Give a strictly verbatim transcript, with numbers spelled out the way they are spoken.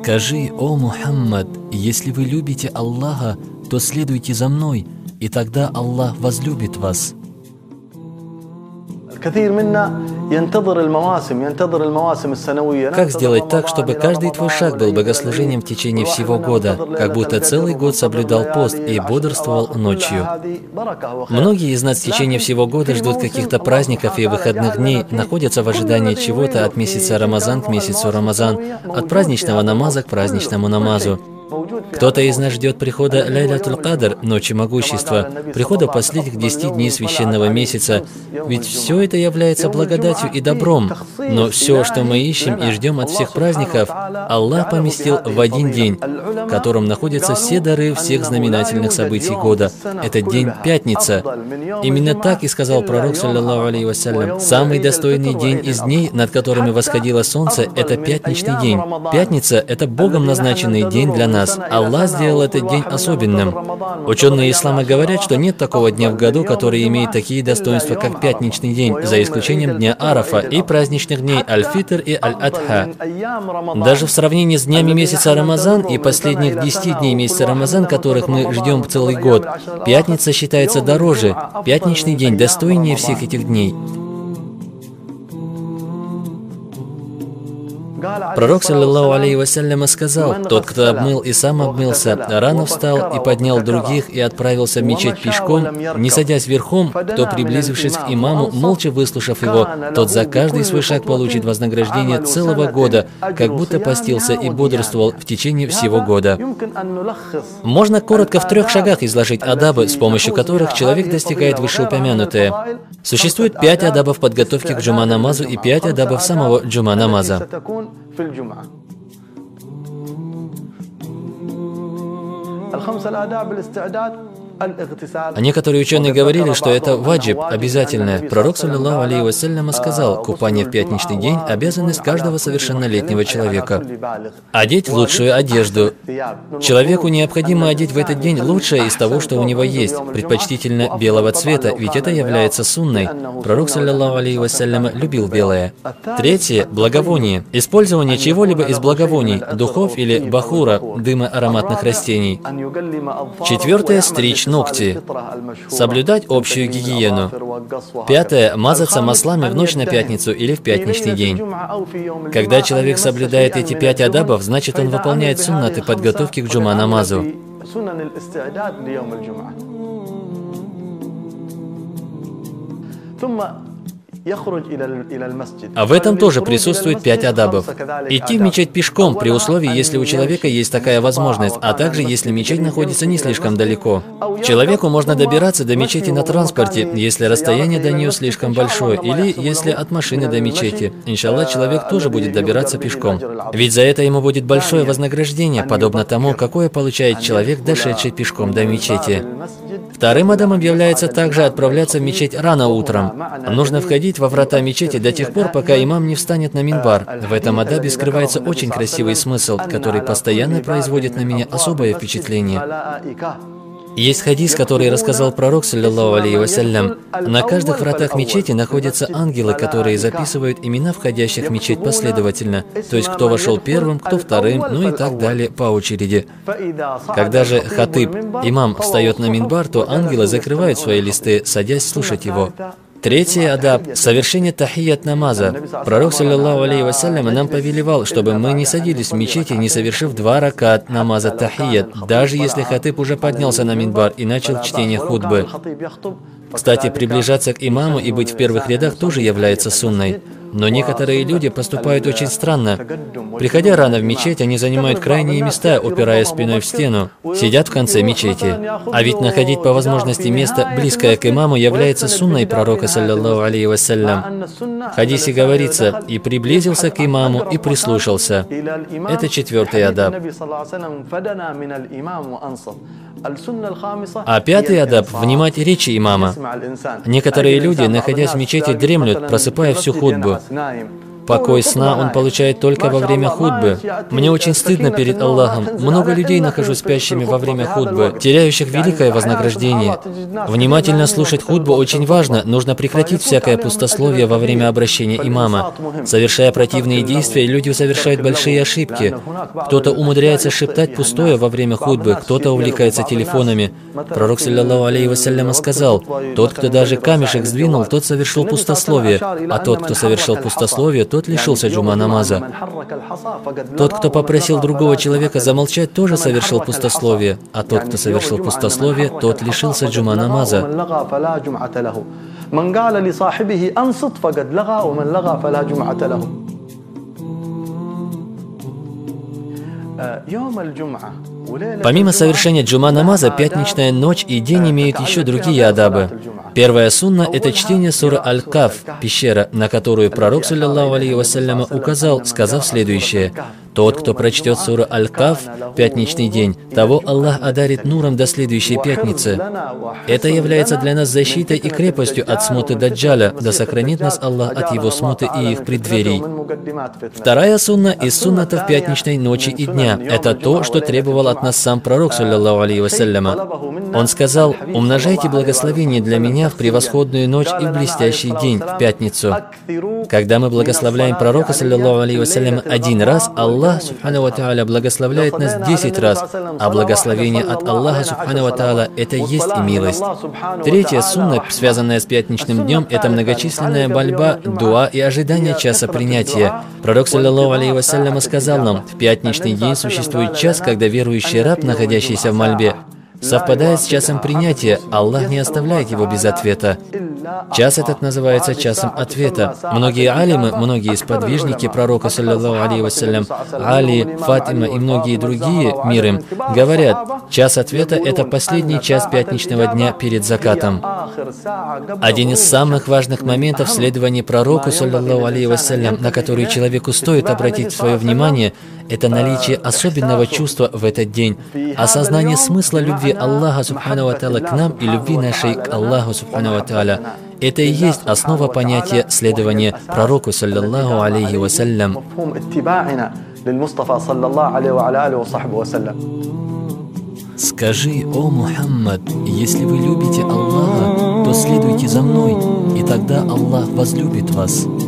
Скажи, о Мухаммад, если вы любите Аллаха, то следуйте за мной, и тогда Аллах возлюбит вас. Как сделать так, чтобы каждый твой шаг был богослужением в течение всего года, как будто целый год соблюдал пост и бодрствовал ночью? Многие из нас в течение всего года ждут каких-то праздников и выходных дней, находятся в ожидании чего-то от месяца Рамазан к месяцу Рамазан, от праздничного намаза к праздничному намазу. Кто-то из нас ждет прихода Ляйлятуль Кадр, ночи могущества, прихода последних десяти дней священного месяца, ведь все это является благодатью и добром. Но все, что мы ищем и ждем от всех праздников, Аллах поместил в один день, в котором находятся все дары всех знаменательных событий года. Этот день – пятница. Именно так и сказал пророк, саллаллаху алейхи вассалям. Самый достойный день из дней, над которыми восходило солнце, это пятничный день. Пятница – это Богом назначенный день для нас. Аллах сделал этот день особенным. Ученые ислама говорят, что нет такого дня в году, который имеет такие достоинства, как пятничный день, за исключением дня Арафа и праздничных дней Аль-Фитр и Аль-Адха. Даже в сравнении с днями месяца Рамазан и последних десяти дней месяца Рамазан, которых мы ждем целый год, пятница считается дороже. Пятничный день достойнее всех этих дней. Пророк, саллаллаху алейхи вассалям, сказал: «Тот, кто обмыл и сам обмылся, рано встал и поднял других и отправился в мечеть пешком, не садясь верхом, то, приблизившись к имаму, молча выслушав его, тот за каждый свой шаг получит вознаграждение целого года, как будто постился и бодрствовал в течение всего года». Можно коротко в трех шагах изложить адабы, с помощью которых человек достигает вышеупомянутое. Существует пять адабов подготовки к джума-намазу и пять адабов самого джума-намаза. في الجمعة. الخمس الآداب الاستعداد. А некоторые ученые говорили, что это ваджиб, обязательное. Пророк, саллаллаху алейхи вассалям, сказал: купание в пятничный день – обязанность каждого совершеннолетнего человека. Одеть лучшую одежду. Человеку необходимо одеть в этот день лучшее из того, что у него есть, предпочтительно белого цвета, ведь это является сунной. Пророк, саллаллаху алейхи вассалям, любил белое. Третье – благовоние. Использование чего-либо из благовоний, духов или бахура, дыма ароматных растений. Четвертое – стричь ногти. Соблюдать общую гигиену. Пятое. Мазаться маслами в ночь на пятницу или в пятничный день. Когда человек соблюдает эти пять адабов, значит, он выполняет суннаты подготовки к джума-намазу. А в этом тоже присутствует пять адабов. Идти в мечеть пешком, при условии, если у человека есть такая возможность, а также если мечеть находится не слишком далеко. Человеку можно добираться до мечети на транспорте, если расстояние до нее слишком большое, или если от машины до мечети. Иншаллах, человек тоже будет добираться пешком. Ведь за это ему будет большое вознаграждение, подобно тому, какое получает человек, дошедший пешком до мечети. Вторым адабом является также отправляться в мечеть рано утром. Нужно входить во врата мечети до тех пор, пока имам не встанет на минбар. В этом адабе скрывается очень красивый смысл, который постоянно производит на меня особое впечатление. Есть хадис, который рассказал пророк, саллаллаху алейхи вассалям. На каждых вратах мечети находятся ангелы, которые записывают имена входящих в мечеть последовательно. То есть, кто вошел первым, кто вторым, ну и так далее по очереди. Когда же хатыб, имам, встает на минбар, то ангелы закрывают свои листы, садясь слушать его. Третий адаб – совершение тахият намаза. Пророк, саллаллаху алейхи вассалям, нам повелевал, чтобы мы не садились в мечети, не совершив два ракат намаза тахият, даже если хатыб уже поднялся на минбар и начал чтение хутбы. Кстати, приближаться к имаму и быть в первых рядах тоже является сунной. Но некоторые люди поступают очень странно. Приходя рано в мечеть, они занимают крайние места, упираясь спиной в стену, сидят в конце мечети. А ведь находить по возможности место, близкое к имаму, является сунной пророка, саллаллаху алейхи вассалям. В хадисе говорится: «И приблизился к имаму, и прислушался». Это четвертый адаб. А пятый адаб – внимать речи имама. Некоторые люди, находясь в мечети, дремлют, просыпая всю хутбу. Покой сна он получает только во время хутбы. Мне очень стыдно перед Аллахом. Много людей нахожу спящими во время хутбы, теряющих великое вознаграждение. Внимательно слушать хутбу очень важно. Нужно прекратить всякое пустословие во время обращения имама. Совершая противные действия, люди совершают большие ошибки. Кто-то умудряется шептать пустое во время хутбы, кто-то увлекается телефонами. Пророк, саллаллаху алейхи вассаляма, сказал: тот, кто даже камешек сдвинул, тот совершил пустословие, а тот, кто совершил пустословие, тот лишился джума намаза. Тот, кто попросил другого человека замолчать, тоже совершил пустословие, а тот, кто совершил пустословие, тот лишился джума намаза. Помимо совершения джума намаза, пятничная ночь и день имеют еще другие адабы. Первая сунна – это чтение суры Аль-Каф, пещера, на которую пророк, саллаллаху алейхи вассаляма, указал, сказав следующее: «Тот, кто прочтет суру Аль-Каф в пятничный день, того Аллах одарит нуром до следующей пятницы». Это является для нас защитой и крепостью от смуты Даджаля, да сохранит нас Аллах от его смуты и их преддверий. Вторая сунна из суннатов пятничной ночи и дня – это то, что требовал от нас сам пророк, саллаллаху алейхи вассаляма. Он сказал: «Умножайте благословение для меня в превосходную ночь и в блестящий день, в пятницу». Когда мы благословляем пророка, саллаллаху алейхи вассалям, один раз, Аллах, субхану ва тааля, благословляет нас десять раз, а благословение от Аллаха, субхану ва тааля, это есть и милость. Третья сунна, связанная с пятничным днем, это многочисленная мольба, дуа и ожидание часа принятия. Пророк, саллаллаху алейхи вассалям, сказал нам: в пятничный день существует час, когда верующий раб, находящийся в мольбе, совпадает с часом принятия, Аллах не оставляет его без ответа. Час этот называется часом ответа. Многие алимы, многие сподвижники пророка, саллаллаху алейхи вассалям, Али, Фатима и многие другие, мир им, говорят: час ответа – это последний час пятничного дня перед закатом. Один из самых важных моментов следования пророку, саллаллаху алейхи вассалям, на который человеку стоит обратить свое внимание, это наличие особенного чувства в этот день, осознание смысла любви Аллаха, субхану ва тааля, к нам и любви нашей к Аллаху, субхану ва тааля. Это и есть основа понятия следования пророку, саллаллаху алейхи вассалям. Скажи: о Мухаммад, если вы любите Аллаха, то следуйте за мной, и тогда Аллах возлюбит вас.